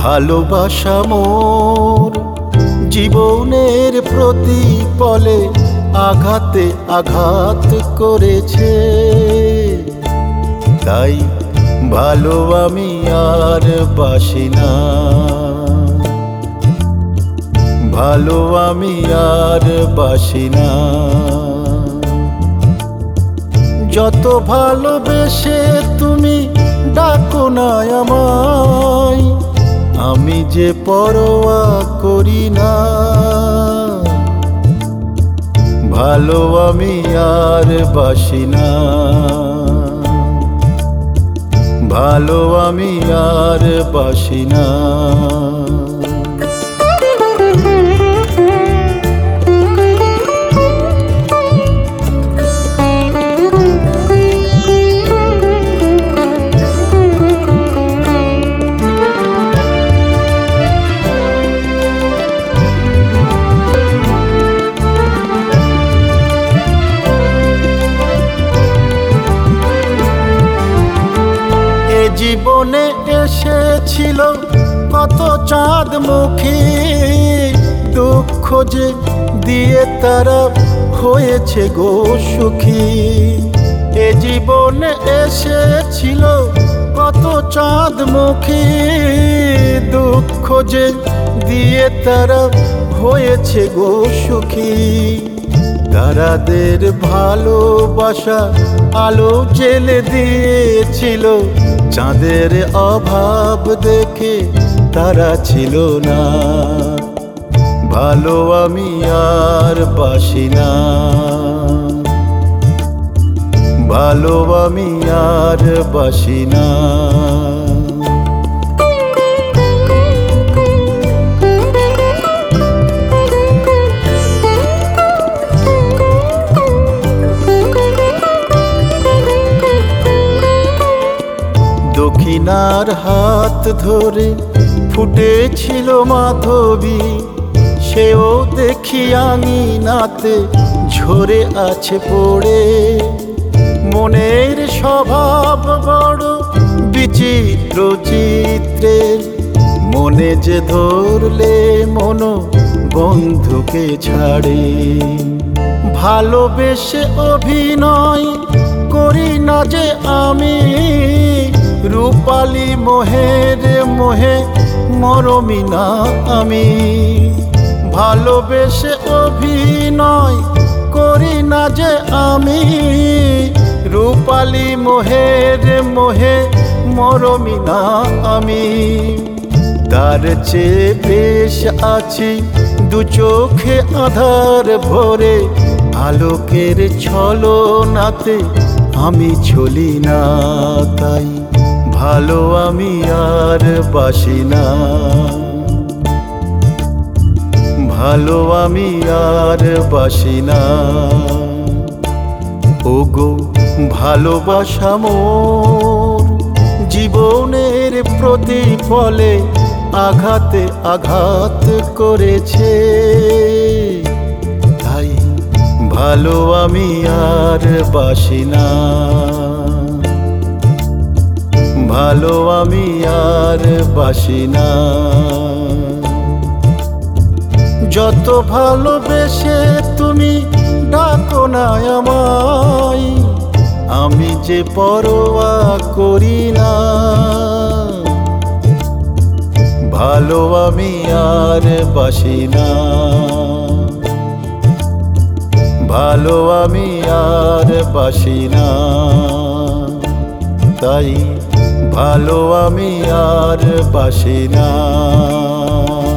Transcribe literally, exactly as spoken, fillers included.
ভালোবাসা মোর জীবনের প্রতি পলে আঘাতে আঘাত করেছে, তাই ভালো আমি আর বাসি না, ভালো আমি আর বাসি না। যত ভালোবেসে তুমি ডাকো না আমায়, আমি যে পরোয়া করি না, ভালো আমি আর বাসি না, ভালো আমি আর বাসি না। জীবনে এসেছিল কত চাঁদ মুখী, দুঃখ যে দিয়ে তারা হয়েছে গো সুখী। এ জীবনে এসেছিল কত চাঁদ মুখী, দুঃখ যে দিয়ে তারা হয়েছে গো সুখী। তারাদের ভালোবাসা আলো জেলে দিয়েছিল, চাঁদের অভাব দেখে তারা ছিল না, ভালো আমি আর বাসি না, ভালো আমি আর বাসি না। দক্ষিণার হাত ধরে ফুটেছিল মাধবী, সেও দেখি আঙিনাতে ঝরে আছে পড়ে। মনের স্বভাব বড় বিচিত্র চিত্রের, মনে যে ধরলে মন বন্ধুকে ছাড়ে। ভালোবেসে অভিনয় করি না যে আমি, রূপালী মোহের মোহে মরমি না আমি। ভালোবেসে অভিনয় করি না যে আমি, রূপালী মোহের মোহে মরমি না আমি। তার চেয়ে বেশ আছি দু চোখে আধার ভরে, আলোকের ছলনাতে আমি চলি না, তাই ভালো আমি আর বাসি না, ভালো আমি আর বাসি না। ওগো ভালোবাসা মোর জীবনের প্রতি পলে আঘাতে আঘাত করেছে, তাই ভালো আমি আর বাসি না, ভালো আমি আর বাসি না। যত ভালোবেসে তুমি ডাকো না আমায়, আমি যে পরোয়া করি না, ভালো আমি আর বাসি না, ভালো আমি আর বাসি না। তাই ভালো আমি আর বাসি না।